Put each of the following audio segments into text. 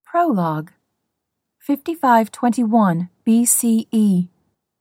Prologue 5521 BCE.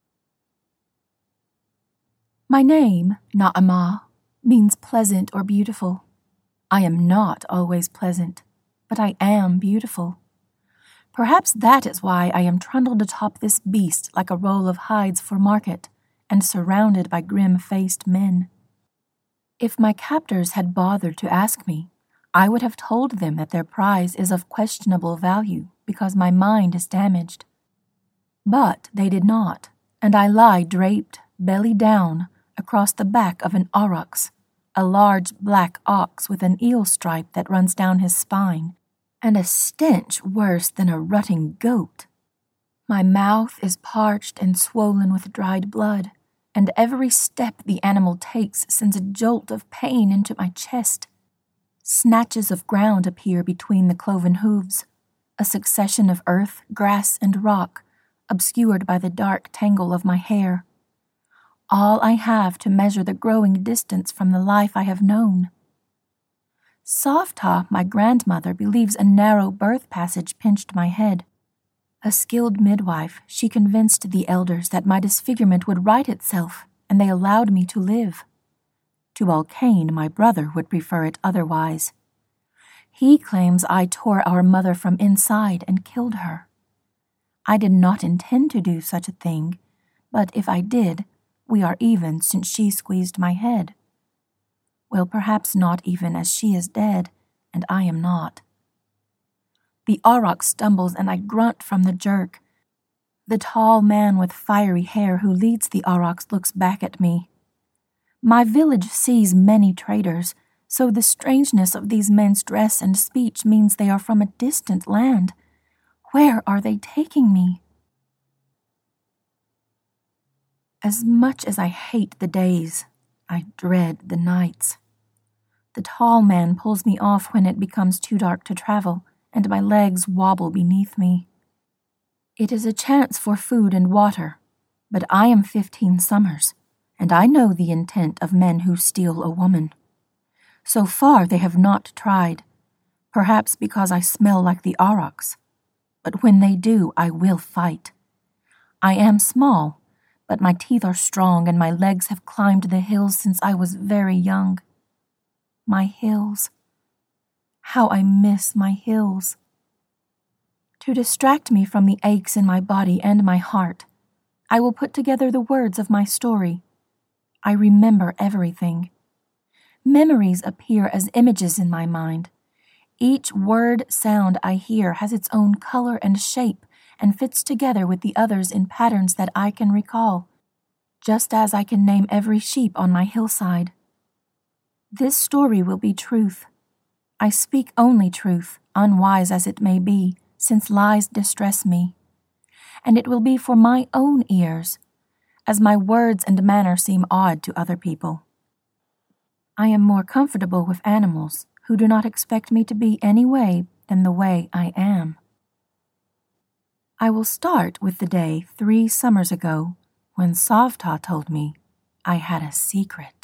My name, Naamah, means pleasant or beautiful. I am not always pleasant, but I am beautiful. Perhaps that is why I am trundled atop this beast like a roll of hides for market, and surrounded by grim-faced men. If my captors had bothered to ask me, I would have told them that their prize is of questionable value because my mind is damaged. But they did not, and I lie draped, belly down, across the back of an aurochs, a large black ox with an eel stripe that runs down his spine, and a stench worse than a rutting goat. My mouth is parched and swollen with dried blood, and every step the animal takes sends a jolt of pain into my chest. Snatches of ground appear between the cloven hooves, a succession of earth, grass, and rock, obscured by the dark tangle of my hair. All I have to measure the growing distance from the life I have known. Sovta, my grandmother, believes a narrow birth passage pinched my head. A skilled midwife, she convinced the elders that my disfigurement would right itself, and they allowed me to live. To Alkane, my brother, would prefer it otherwise. He claims I tore our mother from inside and killed her. I did not intend to do such a thing, but if I did, we are even since she squeezed my head. Well, perhaps not even, as she is dead, and I am not. The aurochs stumbles and I grunt from the jerk. The tall man with fiery hair who leads the aurochs looks back at me. My village sees many traders, so the strangeness of these men's dress and speech means they are from a distant land. Where are they taking me? As much as I hate the days, I dread the nights. The tall man pulls me off when it becomes too dark to travel, and my legs wobble beneath me. It is a chance for food and water, but I am 15 summers, and I know the intent of men who steal a woman. So far they have not tried, perhaps because I smell like the aurochs. But when they do, I will fight. I am small, but my teeth are strong and my legs have climbed the hills since I was very young. My hills. How I miss my hills. To distract me from the aches in my body and my heart, I will put together the words of my story. I remember everything. Memories appear as images in my mind. Each word, sound I hear has its own color and shape and fits together with the others in patterns that I can recall, just as I can name every sheep on my hillside. This story will be truth. I speak only truth, unwise as it may be, since lies distress me. And it will be for my own ears, as my words and manner seem odd to other people. I am more comfortable with animals who do not expect me to be any way than the way I am. I will start with the day 3 summers ago when Sovta told me I had a secret.